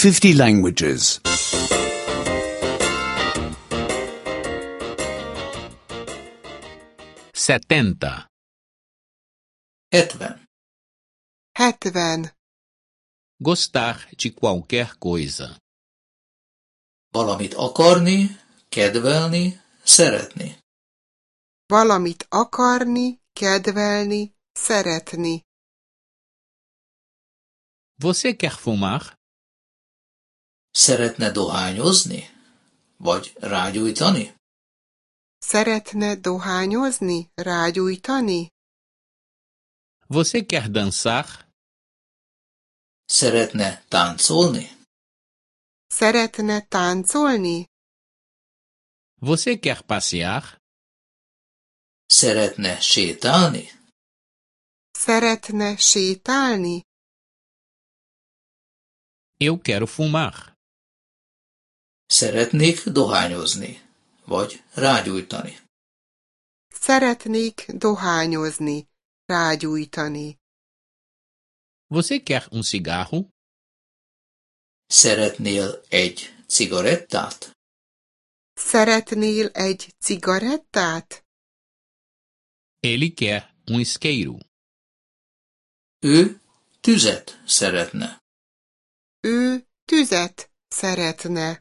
50 languages. 70. 70. 70. Gostar de qualquer coisa. Valamit akarni, kedvelni, szeretni. Valamit akarni, kedvelni, szeretni. Você quer fumar? Szeretne dohányozni? Vagy rágyújtani? Szeretne dohányozni, rágyújtani? Você quer dançar? Szeretne táncolni? Szeretne táncolni? Você quer passear? Szeretne sétálni? Szeretne sétálni? Eu quero fumar. Szeretnék dohányozni? Vagy rágyújtani? Szeretnék dohányozni, rágyújtani. Você quer um cigarro? Szeretnél egy cigarettát? Szeretnél egy cigarettát? Ele quer um isqueiro. Ő tüzet szeretne. Ő tüzet szeretne.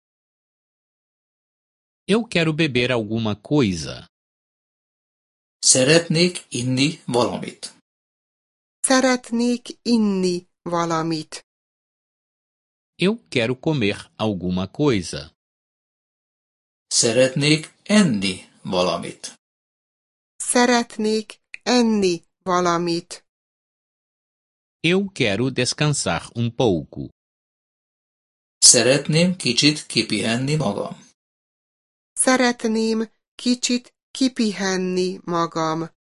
Eu quero beber alguma coisa. Szeretnék inni valamit. Szeretnék inni valamit. Eu quero comer alguma coisa. Szeretnék enni valamit. Szeretnék enni valamit. Eu quero descansar um pouco. Szeretném kicsit kipihenni magam. Szeretném kicsit kipihenni magam.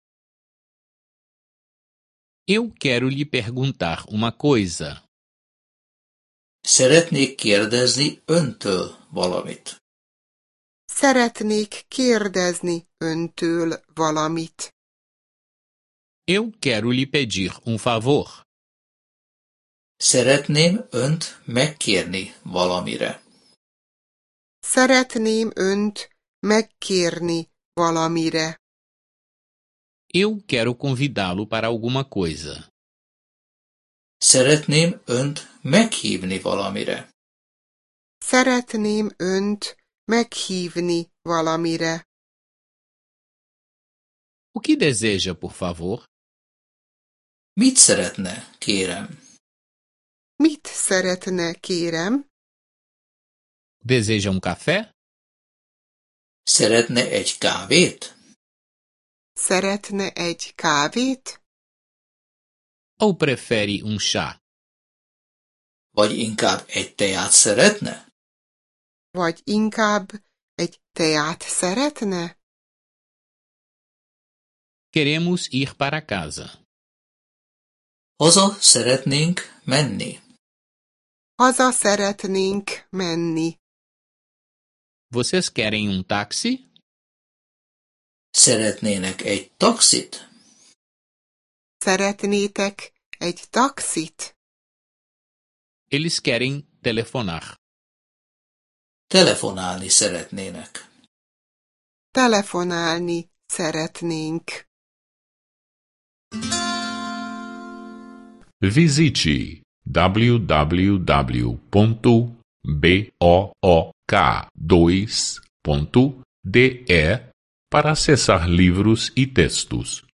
Eu quero lhe perguntar uma coisa. Szeretnék kérdezni öntől valamit. Szeretnék kérdezni öntől valamit. Eu quero lhe pedir um favor. Szeretném önt megkérni valamire. Szeretném önt megkérni valamire. Eu quero convidá-lo para alguma coisa. Szeretném önt meghívni valamire. Szeretném önt meghívni valamire. O que deseja, por favor? Mit szeretne, kérem? Mit szeretne, kérem? Deseja um café? Szeretne egy kávét? Szeretne egy kávét? Ou prefere um chá? Vagy inkább egy teát szeretne? Vagy inkább egy teát szeretne? Queremos ir para casa. Haza szeretnénk menni. Haza szeretnénk menni. Vocês querem um táxi? Szeretnének egy taxit? Szeretnétek egy taxit? Eles querem telefonar. Telefonálni szeretnének. Telefonálni szeretnénk. Visite www.book2.de para acessar livros e textos.